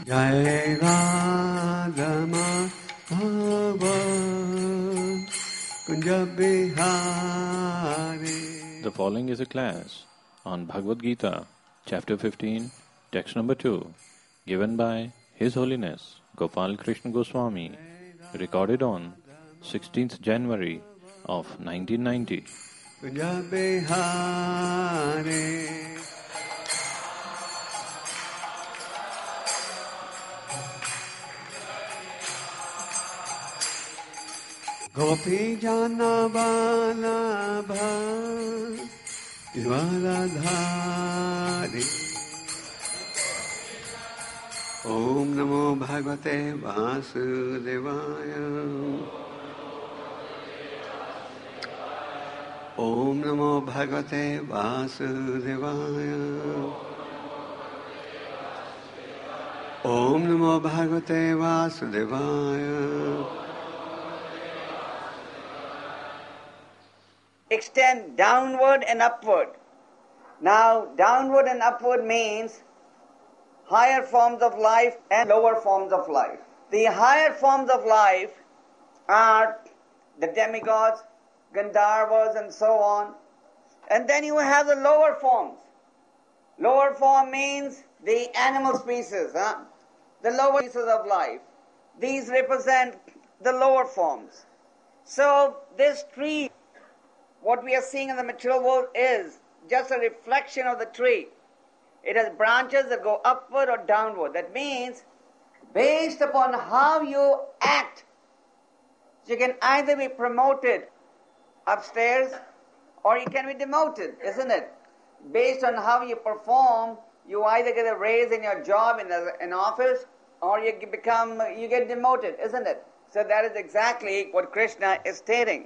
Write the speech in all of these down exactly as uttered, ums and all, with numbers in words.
Jai Radha Madhava Kunja Bihari. The following is a class on Bhagavad Gita, Chapter fifteen, Text number two, given by His Holiness Gopal Krishna Goswami, recorded on sixteenth January of nineteen ninety. Kunja Bihari. Gopi Jana Vallabha Dvaradhari. Om Namo Bhagavate Vasudevaya. Om Namo Bhagavate Vasudevaya. Om Namo Bhagavate Vasudevaya. Extend downward and upward. Now, downward and upward means higher forms of life and lower forms of life. The higher forms of life are the demigods, Gandharvas and so on. And then you have the lower forms. Lower form means the animal species, huh? the lower species of life. These represent the lower forms. So this tree, what we are seeing in the material world is just a reflection of the tree. It has branches that go upward or downward. That means, based upon how you act, you can either be promoted upstairs or you can be demoted, isn't it? Based on how you perform, you either get a raise in your job in an office or you become, you get demoted, isn't it? So that is exactly what Krishna is stating.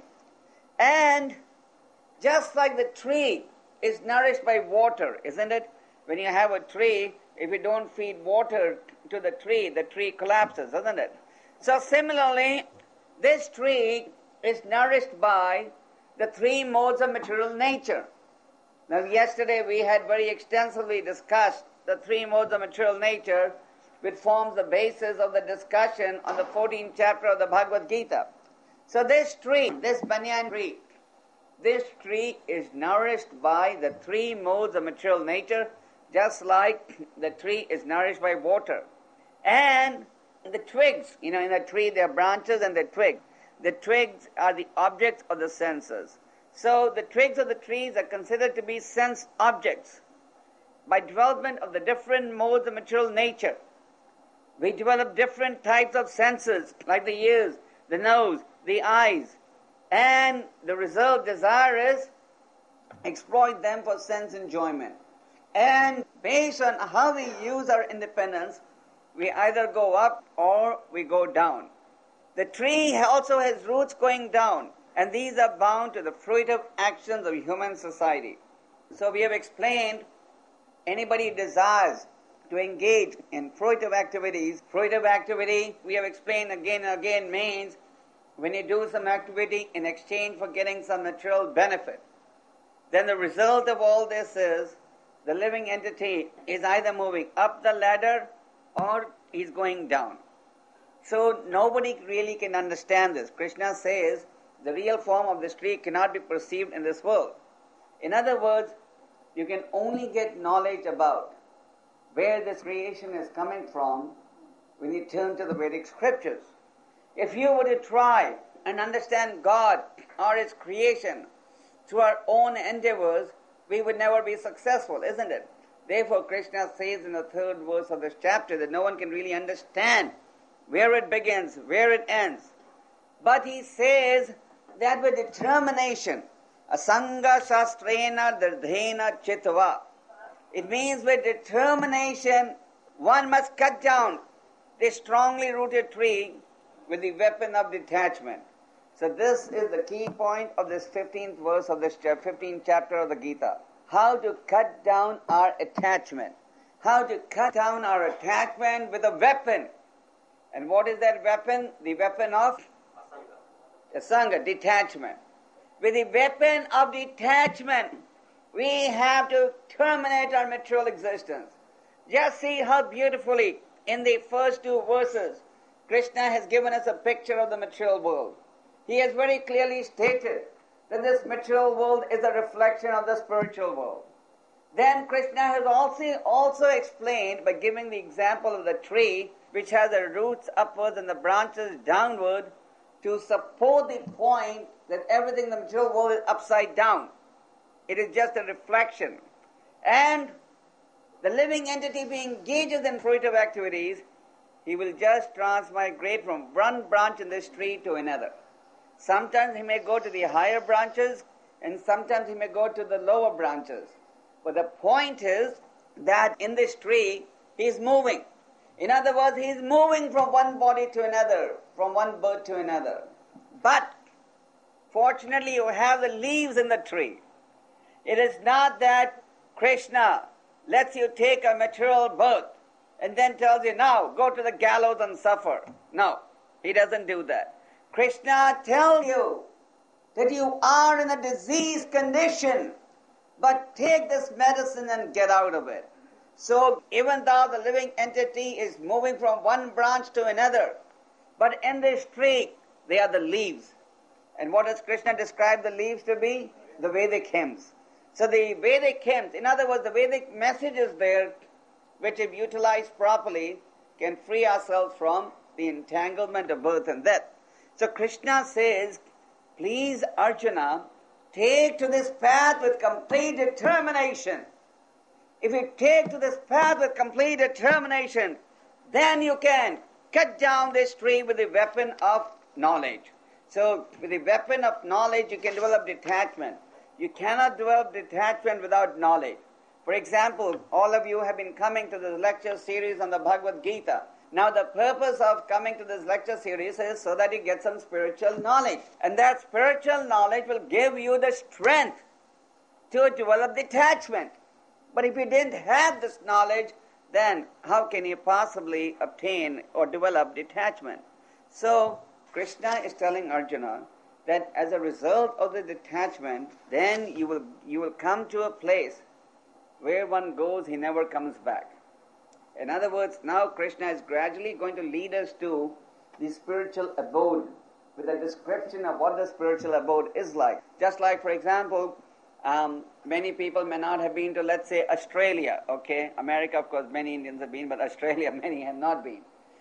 And just like the tree is nourished by water, isn't it? When you have a tree, if you don't feed water to the tree, the tree collapses, isn't it? So similarly, this tree is nourished by the three modes of material nature. Now yesterday we had very extensively discussed the three modes of material nature, which forms the basis of the discussion on the fourteenth chapter of the Bhagavad Gita. So this tree, this banyan tree, this tree is nourished by the three modes of material nature, just like the tree is nourished by water. And the twigs, you know, in the tree there are branches and the twigs. The twigs are the objects of the senses. So the twigs of the trees are considered to be sense objects. By development of the different modes of material nature, we develop different types of senses, like the ears, the nose, the eyes. And the result, desire is exploit them for sense enjoyment. And based on how we use our independence, we either go up or we go down. The tree also has roots going down, and these are bound to the fruitive actions of human society. So we have explained, anybody who desires to engage in fruitive activities, fruitive activity, we have explained again and again, means when you do some activity in exchange for getting some material benefit, then the result of all this is the living entity is either moving up the ladder or is going down. So nobody really can understand this. Krishna says the real form of this tree cannot be perceived in this world. In other words, you can only get knowledge about where this creation is coming from when you turn to the Vedic scriptures. If you were to try and understand God or His creation through our own endeavors, we would never be successful, isn't it? Therefore, Krishna says in the third verse of this chapter that no one can really understand where it begins, where it ends. But he says that with determination, asanga shastrena dardhena chitva, it means with determination, one must cut down this strongly rooted tree with the weapon of detachment. So this is the key point of this fifteenth verse of this fifteenth chapter of the Gita. How to cut down our attachment. How to cut down our attachment with a weapon. And what is that weapon? The weapon of Asanga, detachment. With the weapon of detachment, we have to terminate our material existence. Just see how beautifully in the first two verses, Krishna has given us a picture of the material world. He has very clearly stated that this material world is a reflection of the spiritual world. Then Krishna has also, also explained by giving the example of the tree which has the roots upwards and the branches downward to support the point that everything in the material world is upside down. It is just a reflection. And the living entity being engages in fruitive activities, he will just transmigrate from one branch in this tree to another. Sometimes he may go to the higher branches and sometimes he may go to the lower branches. But the point is that in this tree, he is moving. In other words, he is moving from one body to another, from one bird to another. But fortunately, you have the leaves in the tree. It is not that Krishna lets you take a material birth and then tells you, now go to the gallows and suffer. No, he doesn't do that. Krishna tells you that you are in a diseased condition, but take this medicine and get out of it. So even though the living entity is moving from one branch to another, but in this tree, they are the leaves. And what does Krishna describe the leaves to be? The Vedic hymns. So the Vedic hymns, in other words, the Vedic messages there, which if utilized properly, can free ourselves from the entanglement of birth and death. So Krishna says, please Arjuna, take to this path with complete determination. If you take to this path with complete determination, then you can cut down this tree with the weapon of knowledge. So with the weapon of knowledge, you can develop detachment. You cannot develop detachment without knowledge. For example, all of you have been coming to this lecture series on the Bhagavad Gita. Now the purpose of coming to this lecture series is so that you get some spiritual knowledge. And that spiritual knowledge will give you the strength to develop detachment. But if you didn't have this knowledge, then how can you possibly obtain or develop detachment? So Krishna is telling Arjuna that as a result of the detachment, then you will you will come to a place where one goes, he never comes back. In other words, now Krishna is gradually going to lead us to the spiritual abode with a description of what the spiritual abode is like. Just like, for example, um, many people may not have been to, let's say, Australia, okay? America, of course, many Indians have been, but Australia, many have not been.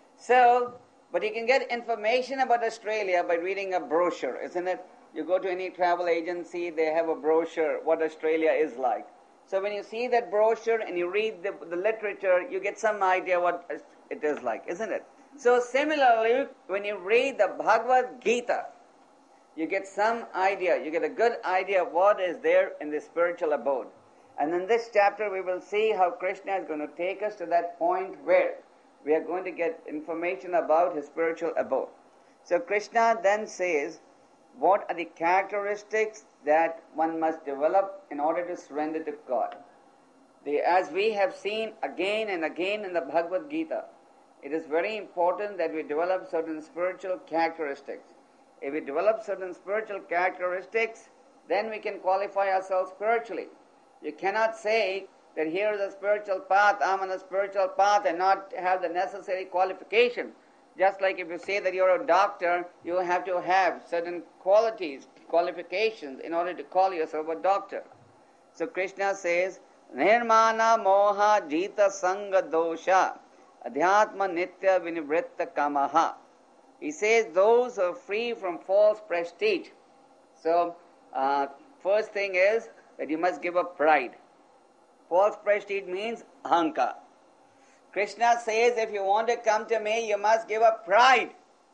So, but you can get information about Australia by reading a brochure, isn't it? You go to any travel agency, they have a brochure, what Australia is like. So when you see that brochure and you read the, the literature, you get some idea what it is like, isn't it? So similarly, when you read the Bhagavad Gita, you get some idea, you get a good idea of what is there in the spiritual abode. And in this chapter, we will see how Krishna is going to take us to that point where we are going to get information about his spiritual abode. So Krishna then says, what are the characteristics that one must develop in order to surrender to God? The, as we have seen again and again in the Bhagavad Gita, it is very important that we develop certain spiritual characteristics. If we develop certain spiritual characteristics, then we can qualify ourselves spiritually. You cannot say that here is a spiritual path, I'm on a spiritual path, and not have the necessary qualification. Just like if you say that you're a doctor, you have to have certain qualities, qualifications in order to call yourself a doctor. So Krishna says, Nirmana moha jita sanga dosha adhyatma nitya vinivritta kamaha. He says those who are free from false prestige. So uh, first thing is that you must give up pride. False prestige means ahankar. Krishna says, if you want to come to me, you must give up pride.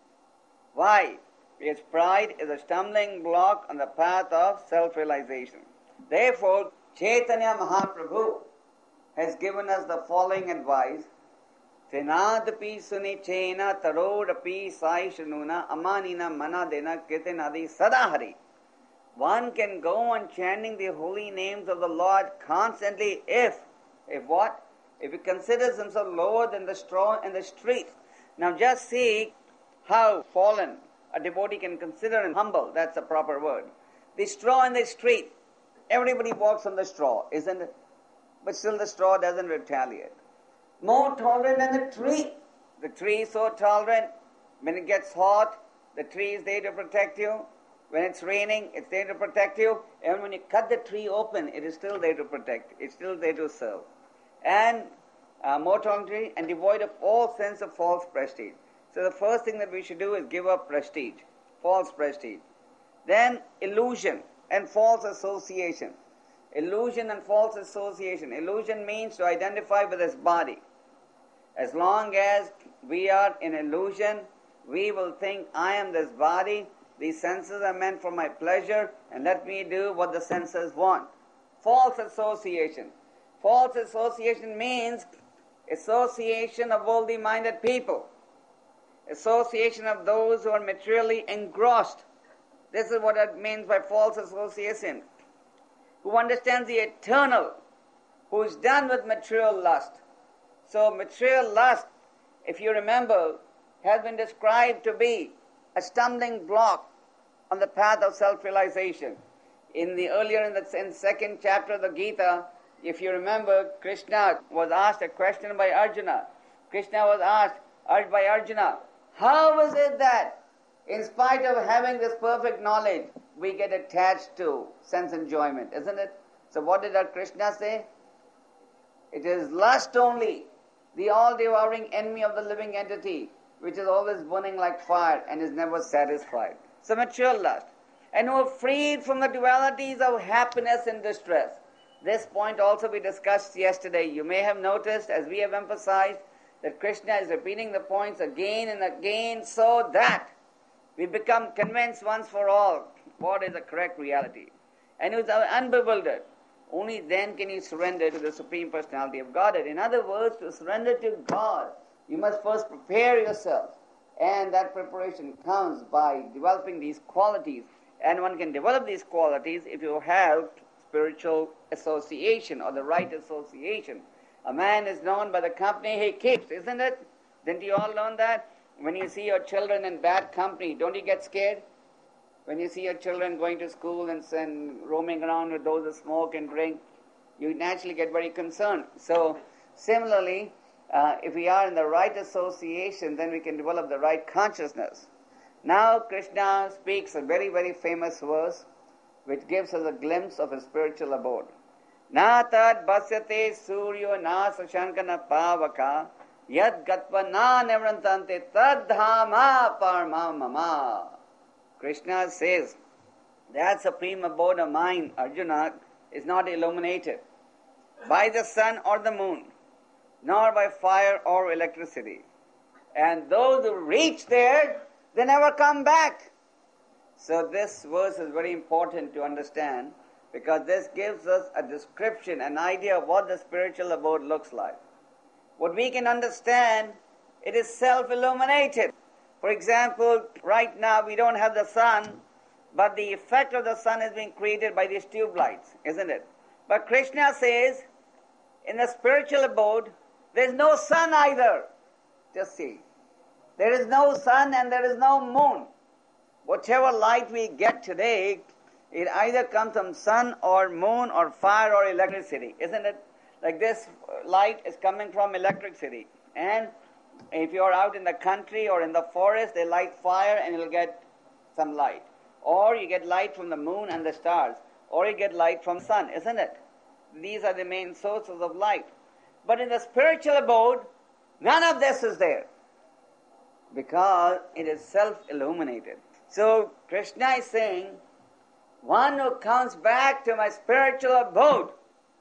Why? Because pride is a stumbling block on the path of self-realization. Therefore, Chaitanya Mahaprabhu has given us the following advice. Trinadapi sunichena tarodapi sai shanuna amanina manadena kritinadi sadahari. One can go on chanting the holy names of the Lord constantly if, if what? If he considers himself lower than the straw in the street. Now just see how fallen a devotee can consider him humble. That's a proper word. The straw in the street. Everybody walks on the straw, isn't it? But still the straw doesn't retaliate. more tolerant than the tree. The tree is so tolerant. When it gets hot, the tree is there to protect you. When it's raining, it's there to protect you. And when you cut the tree open, it is still there to protect. It's still there to serve. And uh, more tolerant and devoid of all sense of false prestige. So the first thing that we should do is give up prestige, false prestige. Then illusion and false association. Illusion and false association. Illusion means to identify with this body. As long as we are in illusion, we will think, I am this body, these senses are meant for my pleasure, and let me do what the senses want. False association. False association means association of worldly-minded people. Association of those who are materially engrossed. This is what it means by false association. Who understands the eternal, who is done with material lust. So material lust, if you remember, has been described to be a stumbling block on the path of self-realization. In the earlier in the in second chapter of the Gita, if you remember, Krishna was asked a question by Arjuna. Krishna was asked by Arjuna, how is it that in spite of having this perfect knowledge, we get attached to sense enjoyment, isn't it? So what did our Krishna say? It is lust only, the all-devouring enemy of the living entity, which is always burning like fire and is never satisfied. So material lust. And who are freed from the dualities of happiness and distress. This point also we discussed yesterday. You may have noticed, as we have emphasized, that Krishna is repeating the points again and again so that we become convinced once for all what is the correct reality. And who is unbewildered. Only then can you surrender to the Supreme Personality of Godhead. In other words, to surrender to God, you must first prepare yourself. And that preparation comes by developing these qualities. And one can develop these qualities if you have spiritual association or the right association. A man is known by the company he keeps, isn't it? Didn't you all learn that? When you see your children in bad company, don't you get scared? When you see your children going to school and, and roaming around with those who smoke and drink, you naturally get very concerned. So, similarly, uh, if we are in the right association, then we can develop the right consciousness. Now, Krishna speaks a very, very famous verse which gives us a glimpse of his spiritual abode. Na tad basyate suryo na sashankana pavaka yad gatva na nevrantante tad dhama parma mama. Krishna says, that supreme abode of mine, Arjuna, is not illuminated by the sun or the moon, nor by fire or electricity. And those who reach there, they never come back. So this verse is very important to understand, because this gives us a description, an idea of what the spiritual abode looks like. What we can understand, it is self-illuminated. For example, right now we don't have the sun, but the effect of the sun is being created by these tube lights, isn't it? But Krishna says, in the spiritual abode, there is no sun either. Just see. There is no sun and there is no moon. Whatever light we get today, it either comes from sun or moon or fire or electricity, isn't it? Like this light is coming from electricity. And if you're out in the country or in the forest, they light fire and you'll get some light. Or you get light from the moon and the stars. Or you get light from the sun, isn't it? These are the main sources of light. But in the spiritual abode, none of this is there, because it is self-illuminated. So Krishna is saying, one who comes back to my spiritual abode,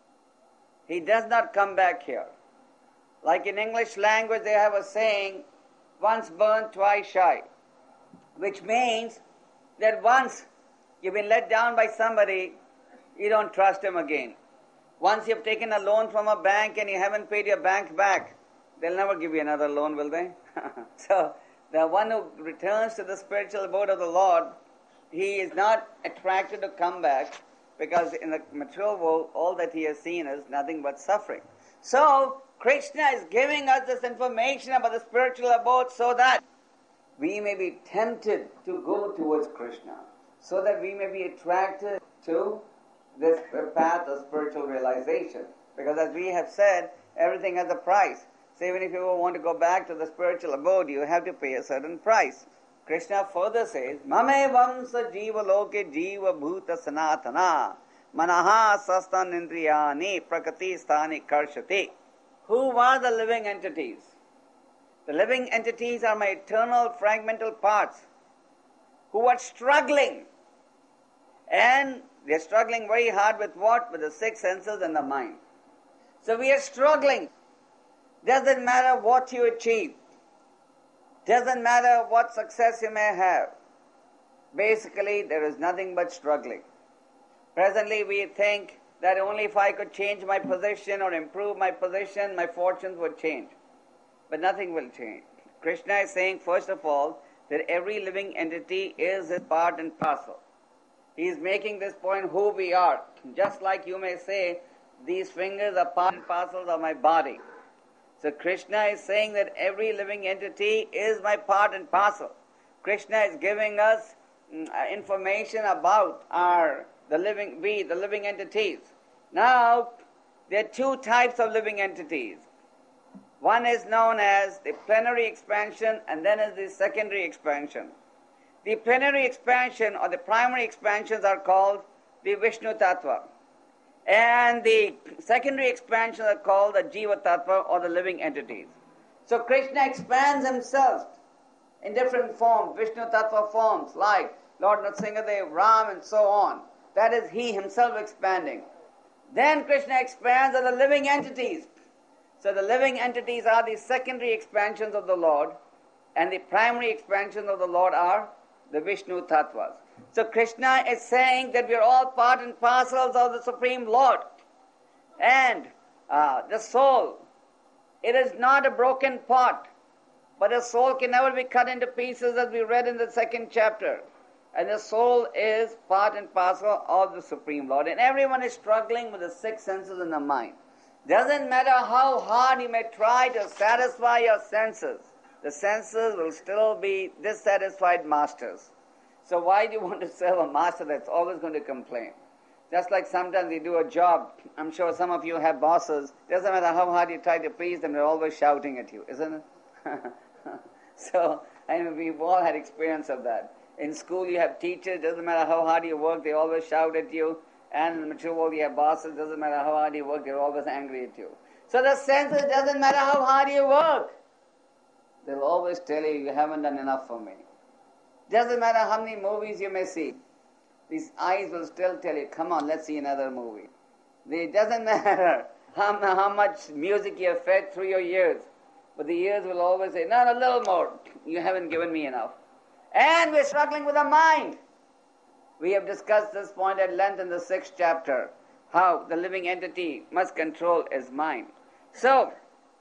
he does not come back here. Like in English language, they have a saying, once burned, twice shy, which means that once you've been let down by somebody, you don't trust him again. Once you've taken a loan from a bank and you haven't paid your bank back, they'll never give you another loan, will they? So, the one who returns to the spiritual abode of the Lord, he is not attracted to come back, because in the material world, all that he has seen is nothing but suffering. So, Krishna is giving us this information about the spiritual abode so that we may be tempted to go towards Krishna, so that we may be attracted to this path of spiritual realization. Because as we have said, everything has a price. So even if you want to go back to the spiritual abode, you have to pay a certain price. Krishna further says, Mame vamsa jiva loke jiva bhuta sanatana manaha sastan indriyani prakati sthani karshati. Who are the living entities? The living entities are my eternal fragmental parts who are struggling. And they're struggling very hard with what? With the six senses and the mind. So we are struggling. Doesn't matter what you achieve. Doesn't matter what success you may have. Basically, there is nothing but struggling. Presently, we think that only if I could change my position or improve my position, my fortunes would change. But nothing will change. Krishna is saying, first of all, that every living entity is his part and parcel. He is making this point who we are. Just like you may say, these fingers are part and parcels of my body. So Krishna is saying that every living entity is my part and parcel. Krishna is giving us uh, information about our the living we, the living entities. Now, there are two types of living entities. One is known as the plenary expansion, and then is the secondary expansion. The plenary expansion or the primary expansions are called the Vishnu Tattva. And the secondary expansions are called the Jiva Tattva or the living entities. So Krishna expands himself in different forms, Vishnu Tattva forms like Lord Nrsimhadev, Ram and so on. That is he himself expanding. Then Krishna expands on the living entities. So the living entities are the secondary expansions of the Lord, and the primary expansions of the Lord are the Vishnu Tattvas. So Krishna is saying that we are all part and parcels of the Supreme Lord. And uh, the soul, it is not a broken pot, but the soul can never be cut into pieces, as we read in the second chapter. And the soul is part and parcel of the Supreme Lord. And everyone is struggling with the six senses in the mind. Doesn't matter how hard you may try to satisfy your senses, the senses will still be dissatisfied masters. So why do you want to serve a master that's always going to complain? Just like sometimes you do a job, I'm sure some of you have bosses, doesn't matter how hard you try to please them, they're always shouting at you, isn't it? So, I mean, we've all had experience of that. In school you have teachers, doesn't matter how hard you work, they always shout at you. And in the mature world you have bosses, doesn't matter how hard you work, they're always angry at you. So the senses, doesn't matter how hard you work, they'll always tell you, you haven't done enough for me. Doesn't matter how many movies you may see, these eyes will still tell you, come on, let's see another movie. It doesn't matter how, how much music you have fed through your ears, but the ears will always say, no, no, a little more, you haven't given me enough. And we're struggling with the mind. We have discussed this point at length in the sixth chapter, how the living entity must control his mind. So,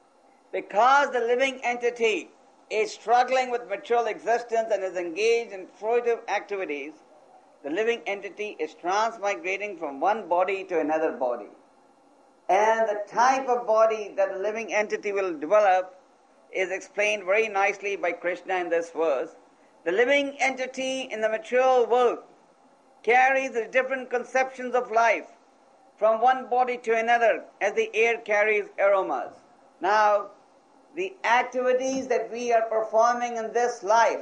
because the living entity is struggling with material existence and is engaged in fruitive activities, the living entity is transmigrating from one body to another body. And the type of body that the living entity will develop is explained very nicely by Krishna in this verse. The living entity in the material world carries the different conceptions of life from one body to another as the air carries aromas. Now, the activities that we are performing in this life,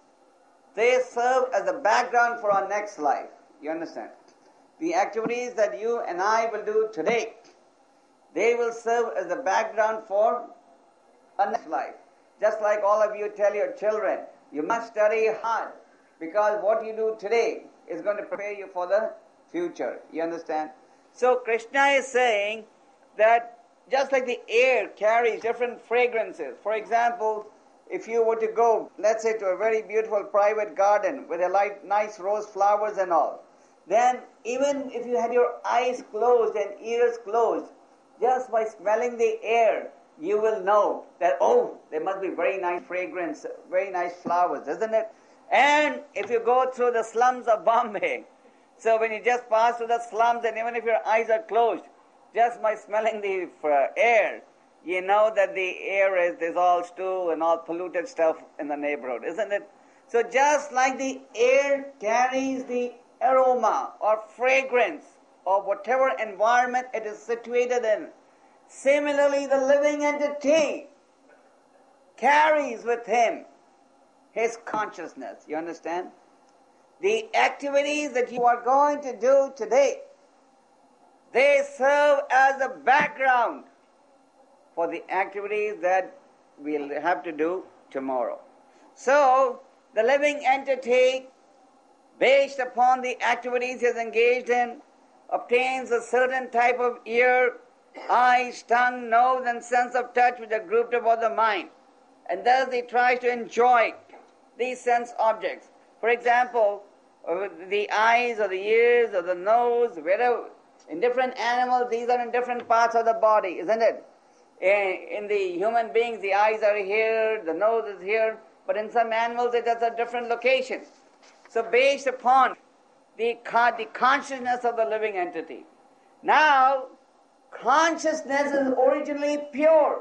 they serve as a background for our next life. You understand? The activities that you and I will do today, they will serve as a background for our next life. Just like all of you tell your children, you must study hard because what you do today is going to prepare you for the future. You understand? So Krishna is saying that just like the air carries different fragrances. For example, if you were to go, let's say, to a very beautiful private garden with a light, nice rose flowers and all, then even if you had your eyes closed and ears closed, just by smelling the air, you will know that, oh, there must be very nice fragrance, very nice flowers, isn't it? And if you go through the slums of Bombay, so when you just pass through the slums and even if your eyes are closed, just by smelling the uh, air, you know that the air is, there's all stew and all polluted stuff in the neighborhood, isn't it? So just like the air carries the aroma or fragrance of whatever environment it is situated in, similarly the living entity carries with him his consciousness. You understand? The activities that you are going to do today, they serve as a background for the activities that we'll have to do tomorrow. So, the living entity, based upon the activities he is engaged in, obtains a certain type of ear, eyes, tongue, nose, and sense of touch which are grouped about the mind. And thus he tries to enjoy these sense objects. For example, the eyes or the ears or the nose, wherever, in different animals, these are in different parts of the body, isn't it? In the human beings, the eyes are here, the nose is here, but in some animals it is a different location. So based upon the, the consciousness of the living entity. Now, consciousness is originally pure.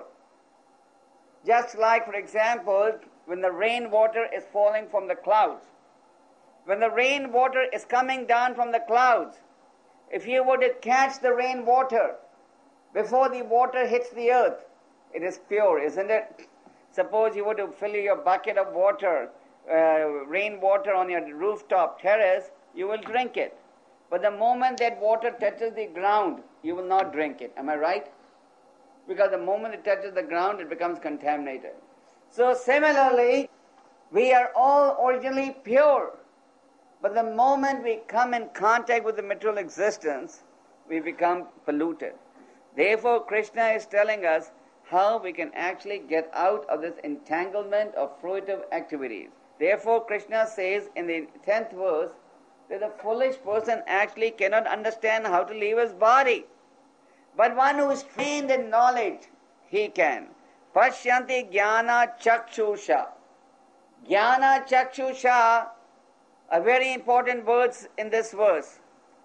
Just like, for example, when the rainwater is falling from the clouds. When the rainwater is coming down from the clouds, if you were to catch the rainwater before the water hits the earth, it is pure, isn't it? Suppose you were to fill your bucket of water, uh, rainwater on your rooftop terrace, you will drink it. But the moment that water touches the ground, you will not drink it. Am I right? Because the moment it touches the ground, it becomes contaminated. So similarly, we are all originally pure. But the moment we come in contact with the material existence, we become polluted. Therefore, Krishna is telling us how we can actually get out of this entanglement of fruitive activities. Therefore, Krishna says in the tenth verse that the foolish person actually cannot understand how to leave his body. But one who is trained in knowledge, he can. Pashyanti jnana chakshusha. Jnana chakshusha are very important words in this verse.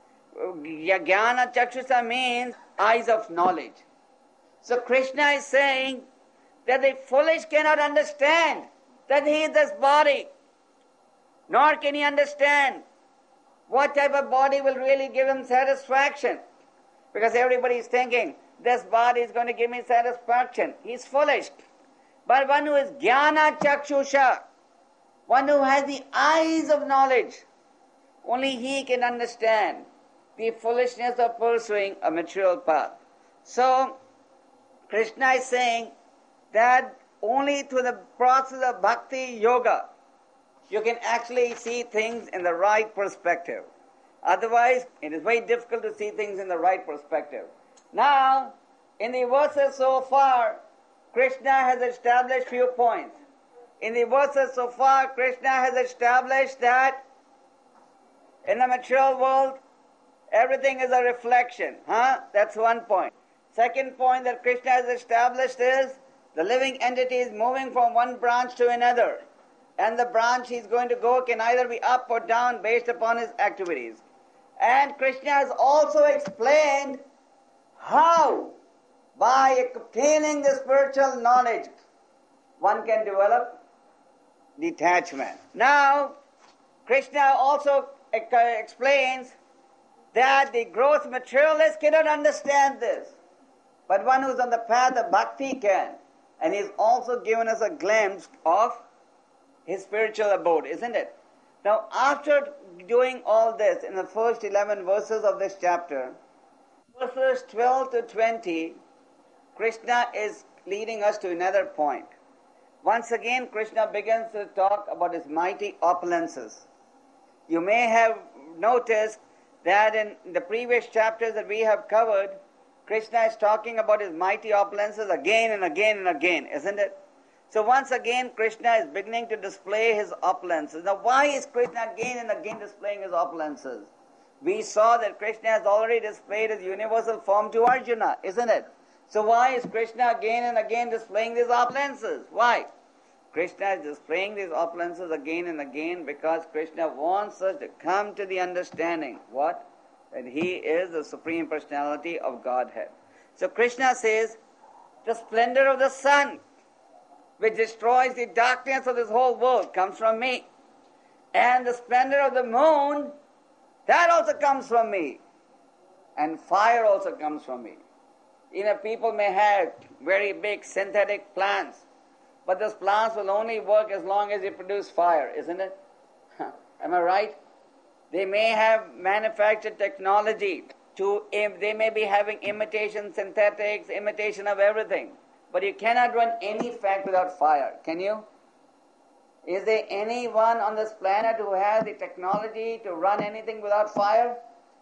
Jnana chakshusha means eyes of knowledge. So Krishna is saying that the foolish cannot understand that he is this body, nor can he understand what type of body will really give him satisfaction. Because everybody is thinking, this body is going to give me satisfaction. He's foolish. But one who is jnana chakshusha, one who has the eyes of knowledge, only he can understand the foolishness of pursuing a material path. So, Krishna is saying that only through the process of bhakti yoga, you can actually see things in the right perspective. Otherwise, it is very difficult to see things in the right perspective. Now, in the verses so far, Krishna has established few points. In the verses so far, Krishna has established that in the material world, everything is a reflection. Huh? That's one point. Second point that Krishna has established is the living entity is moving from one branch to another. And the branch he's going to go can either be up or down based upon his activities. And Krishna has also explained how, by obtaining the spiritual knowledge, one can develop detachment. Now, Krishna also explains that the gross materialist cannot understand this. But one who's on the path of bhakti can. And he's also given us a glimpse of his spiritual abode, isn't it? Now, after doing all this in the first eleven verses of this chapter, verses twelve to twenty, Krishna is leading us to another point. Once again, Krishna begins to talk about his mighty opulences. You may have noticed that in the previous chapters that we have covered, Krishna is talking about his mighty opulences again and again and again, isn't it? So once again, Krishna is beginning to display his opulences. Now, why is Krishna again and again displaying his opulences? We saw that Krishna has already displayed his universal form to Arjuna, isn't it? So why is Krishna again and again displaying these opulences? Why? Krishna is displaying these opulences again and again because Krishna wants us to come to the understanding, what? That he is the Supreme Personality of Godhead. So Krishna says, the splendor of the sun, which destroys the darkness of this whole world, comes from me. And the splendor of the moon, that also comes from me. And fire also comes from me. You know, people may have very big synthetic plants But those plants will only work as long as they produce fire, isn't it? Am I right? They may have manufactured technology to, they may be having imitation synthetics, imitation of everything. But you cannot run any factory without fire, can you? Is there anyone on this planet who has the technology to run anything without fire?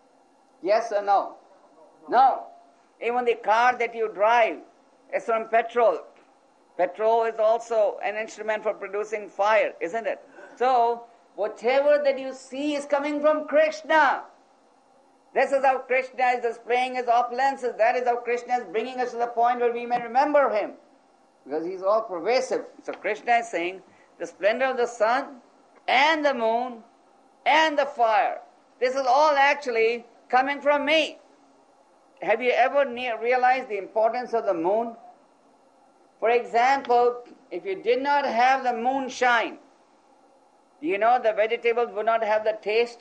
Yes or no? No. Even the car that you drive is from petrol. Petrol is also an instrument for producing fire, isn't it? So, whatever that you see is coming from Krishna. This is how Krishna is displaying his opulences. That is how Krishna is bringing us to the point where we may remember him. Because he's all pervasive. So Krishna is saying, the splendor of the sun and the moon and the fire, this is all actually coming from me. Have you ever realized the importance of the moon? For example, if you did not have the moonshine, do you know the vegetables would not have the taste?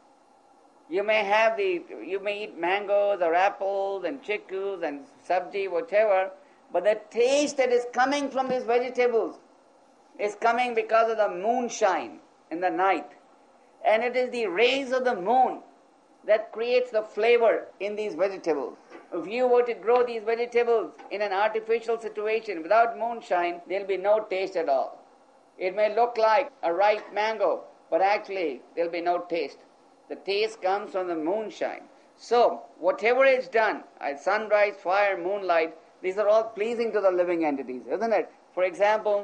You may have the, you may eat mangoes or apples and chickus and sabji, whatever, but the taste that is coming from these vegetables is coming because of the moonshine in the night. And it is the rays of the moon that creates the flavor in these vegetables. If you were to grow these vegetables in an artificial situation without moonshine, there will be no taste at all. It may look like a ripe mango, but actually there will be no taste. The taste comes from the moonshine. So, whatever is done, sunrise, fire, moonlight, these are all pleasing to the living entities, isn't it? For example,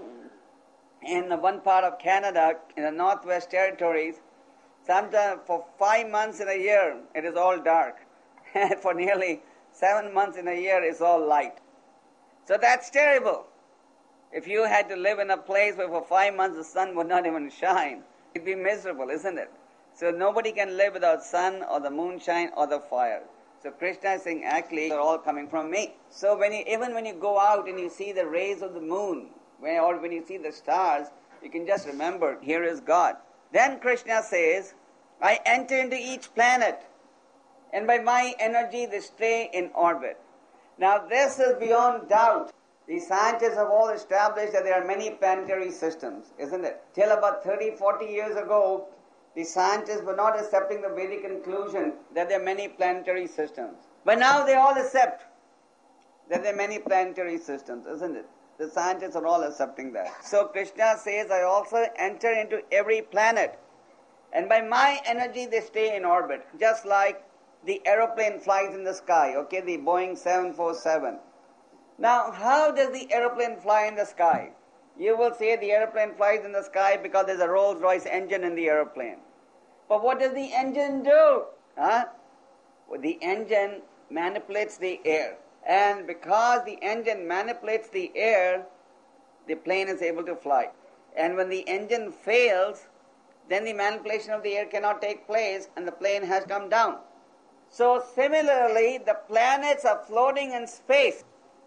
in one part of Canada, in the Northwest Territories, sometimes for five months in a year, it is all dark. And for nearly seven months in a year, it's all light. So that's terrible. If you had to live in a place where for five months the sun would not even shine, it'd be miserable, isn't it? So nobody can live without sun or the moonshine or the fire. So Krishna is saying, actually, they're all coming from me. So when you, even when you go out and you see the rays of the moon, when, or when you see the stars, you can just remember, here is God. Then Krishna says, I enter into each planet, and by my energy they stay in orbit. Now this is beyond doubt. The scientists have all established that there are many planetary systems, isn't it? Till about thirty, forty years ago, the scientists were not accepting the Vedic conclusion that there are many planetary systems. But now they all accept that there are many planetary systems, isn't it? The scientists are all accepting that. So Krishna says, I also enter into every planet. And by my energy they stay in orbit. Just like the aeroplane flies in the sky, okay, the Boeing seven forty-seven. Now, how does the aeroplane fly in the sky? You will say the aeroplane flies in the sky because there's a Rolls-Royce engine in the aeroplane. But what does the engine do? Huh? Well, the engine manipulates the air. And because the engine manipulates the air, the plane is able to fly. And when the engine fails, then the manipulation of the air cannot take place and the plane has come down. So similarly, the planets are floating in space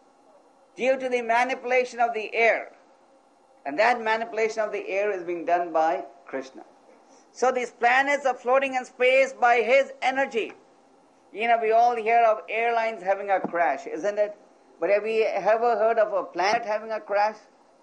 due to the manipulation of the air. And that manipulation of the air is being done by Krishna. So these planets are floating in space by his energy. You know, we all hear of airlines having a crash, isn't it? But have you ever heard of a planet having a crash?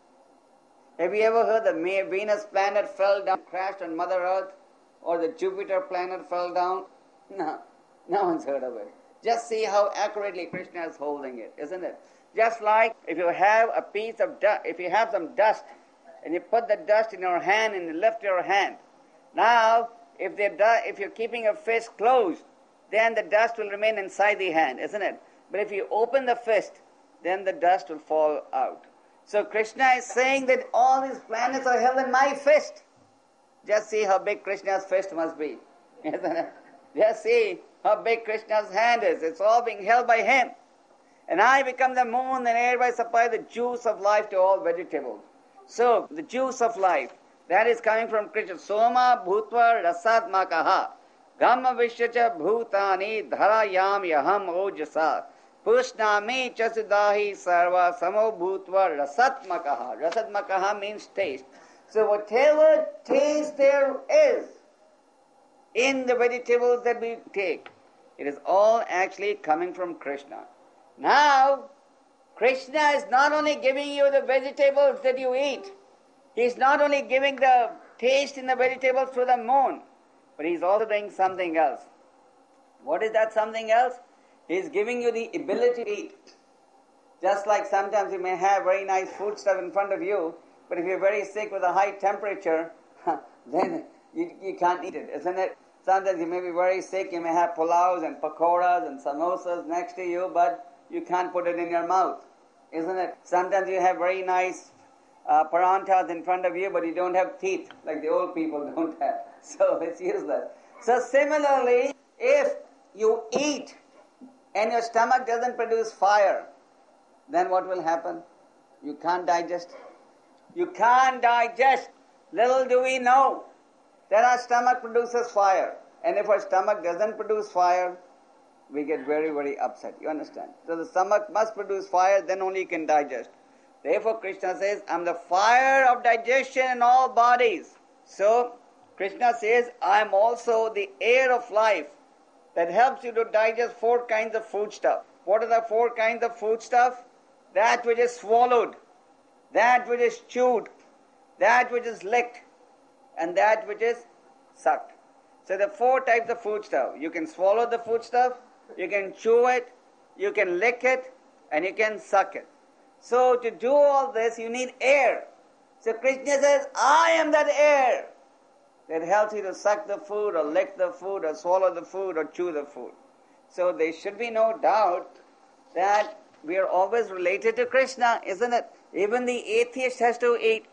Have you ever heard the Venus planet fell down, crashed on Mother Earth? Or the Jupiter planet fell down? No, no one's heard of it. Just see how accurately Krishna is holding it, isn't it? Just like if you have a piece of dust, if you have some dust, and you put the dust in your hand and you lift your hand. Now, if, du- if you're keeping your fist closed, then the dust will remain inside the hand, isn't it? But if you open the fist, then the dust will fall out. So Krishna is saying that all these planets are held in my fist. Just see how big Krishna's fist must be, isn't it? Just see how big Krishna's hand is. It's all being held by him. And I become the moon and hereby supply the juice of life to all vegetables. So, the juice of life, that is coming from Krishna. Soma bhutva rasatmakaha gamma vishyacha bhutani dharayam yaham ojasa pushnami chasidahi sarva samo bhutva rasatmakaha. Rasatmakaha means taste. So, whatever taste there is in the vegetables that we take, it is all actually coming from Krishna. Now, Krishna is not only giving you the vegetables that you eat, He's not only giving the taste in the vegetables through the moon, but He's also doing something else. What is that something else? He's giving you the ability to eat. Just like sometimes you may have very nice food stuff in front of you, but if you're very sick with a high temperature, then you, you can't eat it, isn't it? Sometimes you may be very sick, you may have pulaus and pakoras and samosas next to you, but you can't put it in your mouth, isn't it? Sometimes you have very nice uh, paranthas in front of you, but you don't have teeth, like the old people don't have. So it's useless. So similarly, if you eat and your stomach doesn't produce fire, then what will happen? You can't digest. You can't digest. Little do we know that our stomach produces fire. And if our stomach doesn't produce fire, we get very, very upset. You understand? So the stomach must produce fire, then only you can digest. Therefore Krishna says, I'm the fire of digestion in all bodies. So Krishna says, I'm also the air of life that helps you to digest four kinds of food stuff. What are the four kinds of food stuff? That which is swallowed, that which is chewed, that which is licked, and that which is sucked. So the four types of food stuff. You can swallow the food stuff, you can chew it, you can lick it, and you can suck it. So to do all this, you need air. So Krishna says, I am that air that helps you to suck the food, or lick the food, or swallow the food, or chew the food. So there should be no doubt that we are always related to Krishna, isn't it? Even the atheist has to eat.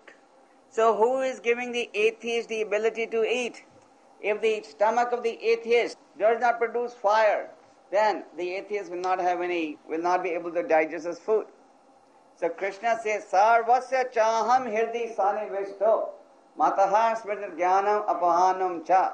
So who is giving the atheist the ability to eat? If the stomach of the atheist does not produce fire, then the atheist will not have any, will not be able to digest his food. So Krishna says, Sarvasya chaham hirdi sanivishto mataha smriti jnanam apahanam cha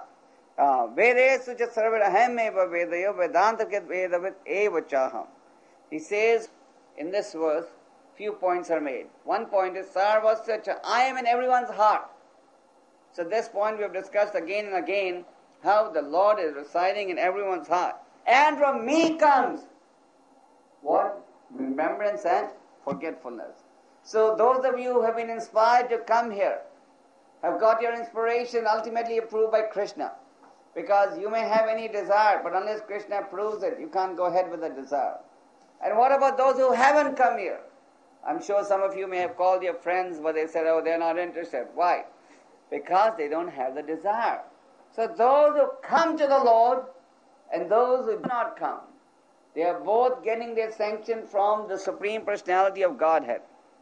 vedesu cha sarvaraham eva vedayo vedantakit vedavit eva chaham. He says, in this verse, few points are made. One point is, Sarvasya cha, I am in everyone's heart. So this point we have discussed again and again, how the Lord is residing in everyone's heart. And from me comes, what? Remembrance and forgetfulness. So those of you who have been inspired to come here, have got your inspiration ultimately approved by Krishna. Because you may have any desire, but unless Krishna approves it, you can't go ahead with the desire. And what about those who haven't come here? I'm sure some of you may have called your friends, but they said, oh, they're not interested. Why? Because they don't have the desire. So those who come to the Lord and those who do not come, they are both getting their sanction from the Supreme Personality of Godhead.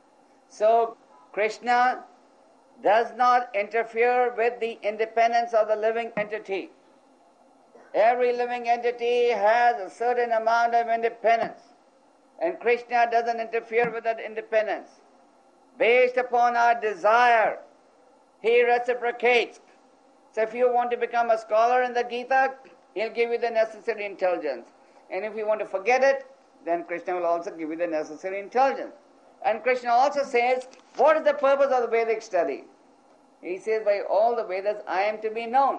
So Krishna does not interfere with the independence of the living entity. Every living entity has a certain amount of independence. And Krishna doesn't interfere with that independence. Based upon our desire, He reciprocates. So if you want to become a scholar in the Gita, He'll give you the necessary intelligence. And if you want to forget it, then Krishna will also give you the necessary intelligence. And Krishna also says, what is the purpose of the Vedic study? He says, by all the Vedas I am to be known.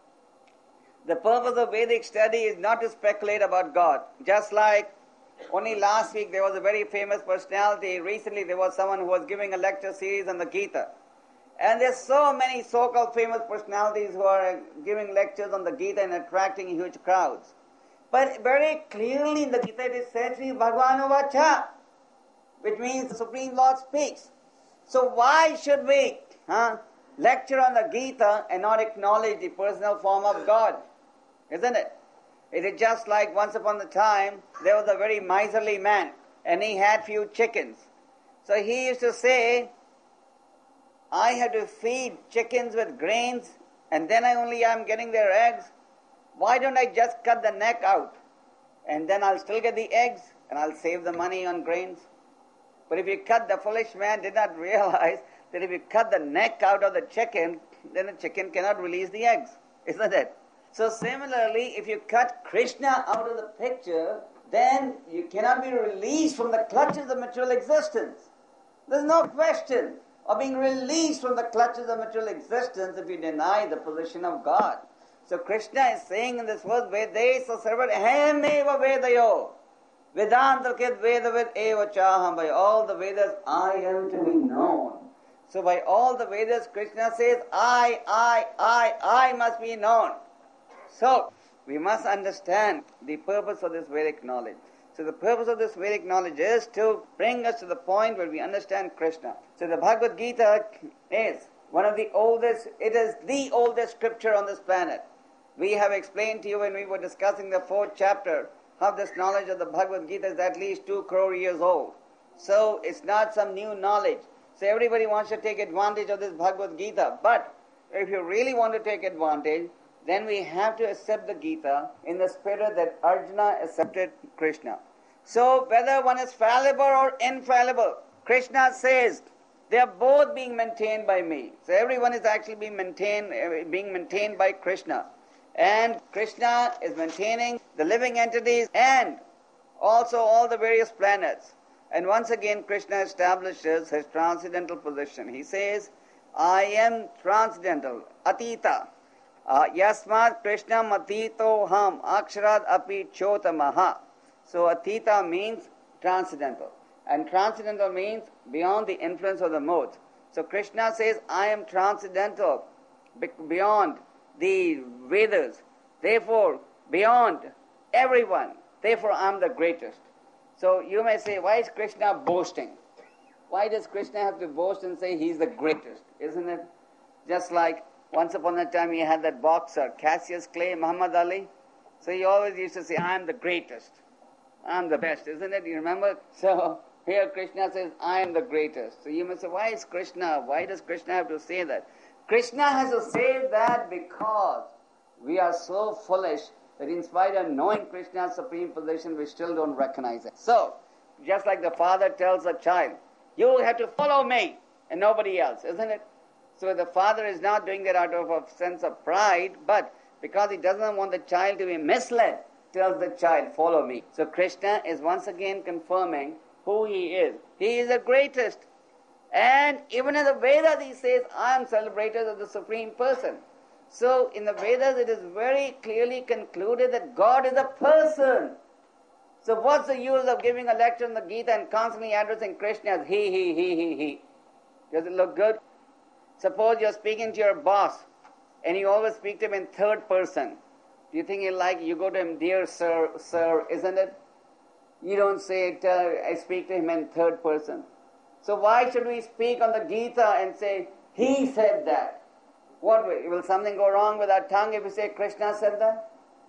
The purpose of Vedic study is not to speculate about God. Just like only last week there was a very famous personality. Recently there was someone who was giving a lecture series on the Gita. And there's so many so-called famous personalities who are giving lectures on the Gita and attracting huge crowds. But very clearly in the Gita it is said, Sri Bhagavano Vacha, which means the Supreme Lord speaks. So why should we huh, lecture on the Gita and not acknowledge the personal form of God? Isn't it? It is just like once upon a time, there was a very miserly man, and he had few chickens. So he used to say, I have to feed chickens with grains, and then I only am getting their eggs. Why don't I just cut the neck out? And then I'll still get the eggs, and I'll save the money on grains. But if you cut, the foolish man did not realize that if you cut the neck out of the chicken, then the chicken cannot release the eggs. Isn't it? So similarly, if you cut Krishna out of the picture, then you cannot be released from the clutches of material existence. There's no question of being released from the clutches of material existence if you deny the position of God. So Krishna is saying in this verse, Vedesa sarvat aham eva vedayo. Vedantakit Vedavid eva chaham. By all the Vedas, I am to be known. So by all the Vedas, Krishna says, I, I, I, I must be known. So, we must understand the purpose of this Vedic knowledge. So the purpose of this Vedic knowledge is to bring us to the point where we understand Krishna. So the Bhagavad Gita is one of the oldest, it is the oldest scripture on this planet. We have explained to you when we were discussing the fourth chapter how this knowledge of the Bhagavad Gita is at least two crore years old. So it's not some new knowledge. So everybody wants to take advantage of this Bhagavad Gita. But if you really want to take advantage, then we have to accept the Gita in the spirit that Arjuna accepted Krishna. So whether one is fallible or infallible, Krishna says they are both being maintained by me. So everyone is actually being maintained, being maintained by Krishna. And Krishna is maintaining the living entities and also all the various planets. And once again, Krishna establishes his transcendental position. He says, I am transcendental, atita. Uh, Yasmat Krishnam atito ham aksharad api chotamaha. So atita means transcendental. And transcendental means beyond the influence of the modes. So Krishna says, I am transcendental, beyond the Vedas. Therefore, beyond everyone. Therefore, I am the greatest. So you may say, why is Krishna boasting? Why does Krishna have to boast and say he's the greatest? Isn't it? Just like once upon a time he had that boxer, Cassius Clay, Muhammad Ali. So he always used to say, I am the greatest. I am the best, isn't it? You remember? So here Krishna says, I am the greatest. So you may say, why is Krishna? Why does Krishna have to say that? Krishna has to say that because we are so foolish that in spite of knowing Krishna's supreme position, we still don't recognize it. So, just like the father tells a child, you have to follow me and nobody else, isn't it? So the father is not doing that out of a sense of pride, but because he doesn't want the child to be misled, tells the child, follow me. So Krishna is once again confirming who he is. He is the greatest. And even in the Vedas he says, I am celebrated as the Supreme Person. So in the Vedas it is very clearly concluded that God is a person. So what's the use of giving a lecture on the Gita and constantly addressing Krishna as he, he, he, he, he? Does it look good? Suppose you're speaking to your boss and you always speak to him in third person. Do you think he'll like you go to him, dear sir, sir, isn't it? You don't say, tell, I speak to him in third person. So why should we speak on the Gita and say, he said that? What will, will something go wrong with our tongue if we say Krishna said that?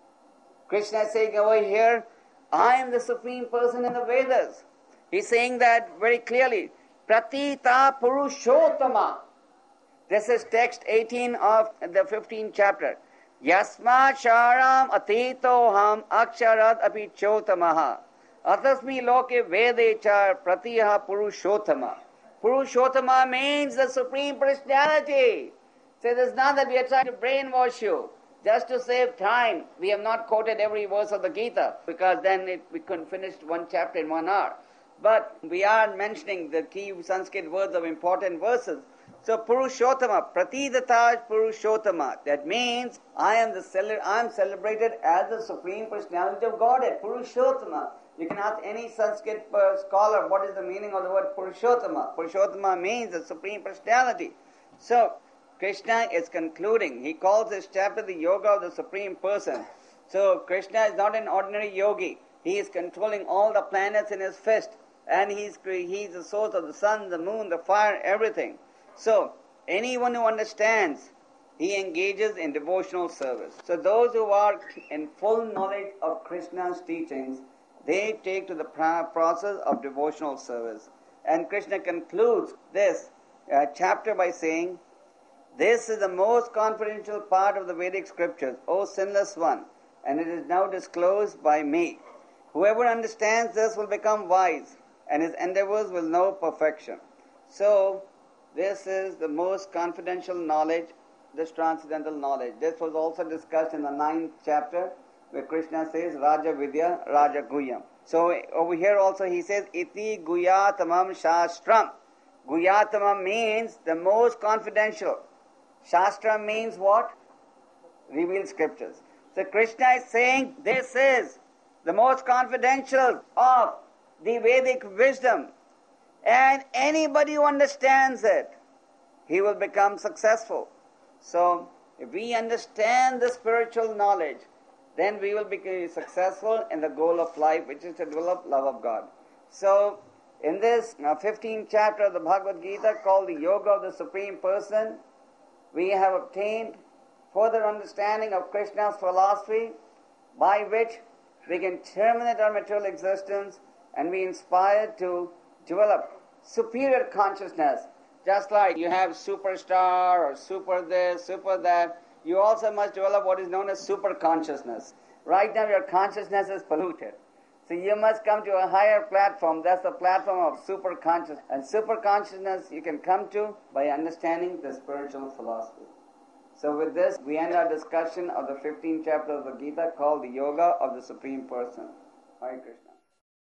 Krishna is saying over here, I am the Supreme Person in the Vedas. He's saying that very clearly. Pratita Purushottama. This is text eighteen of the fifteenth chapter. Yasma sharam atitoham aksharad api chotamaha. Atasmi loke vedechar pratiha purushottama. Purushottama means the Supreme Personality. So it is not that we are trying to brainwash you. Just to save time, we have not quoted every verse of the Gita, because then it, we couldn't finish one chapter in one hour. But we are mentioning the key Sanskrit words of important verses. So Purushottama, Pratidata Purushottama. That means I am the cele- I am celebrated as the Supreme Personality of Godhead. Purushottama. You can ask any Sanskrit scholar what is the meaning of the word Purushottama. Purushottama means the Supreme Personality. So Krishna is concluding. He calls this chapter the Yoga of the Supreme Person. So Krishna is not an ordinary yogi. He is controlling all the planets in his fist. And he's, he's the source of the sun, the moon, the fire, everything. So anyone who understands, he engages in devotional service. So those who are in full knowledge of Krishna's teachings, they take to the process of devotional service. And Krishna concludes this uh, chapter by saying, this is the most confidential part of the Vedic scriptures, O sinless one, and it is now disclosed by me. Whoever understands this will become wise, and his endeavors will know perfection. So, this is the most confidential knowledge, this transcendental knowledge. This was also discussed in the ninth chapter, where Krishna says, Raja Vidya, Raja Guyam. So, over here also he says, Iti Guyatamam Shastram. Guyatamam means the most confidential. Shastra means what? Revealed scriptures. So Krishna is saying this is the most confidential of the Vedic wisdom. And anybody who understands it, he will become successful. So, if we understand the spiritual knowledge, then we will be successful in the goal of life, which is to develop love of God. So, in this uh, fifteenth chapter of the Bhagavad Gita, called the Yoga of the Supreme Person, we have obtained further understanding of Krishna's philosophy, by which we can terminate our material existence and be inspired to develop superior consciousness. Just like you have superstar or super this, super that, you also must develop what is known as super consciousness. Right now your consciousness is polluted. So you must come to a higher platform. That's the platform of super consciousness. And super consciousness you can come to by understanding the spiritual philosophy. So with this, we end our discussion of the fifteenth chapter of the Gita, called the Yoga of the Supreme Person. Hare Krishna.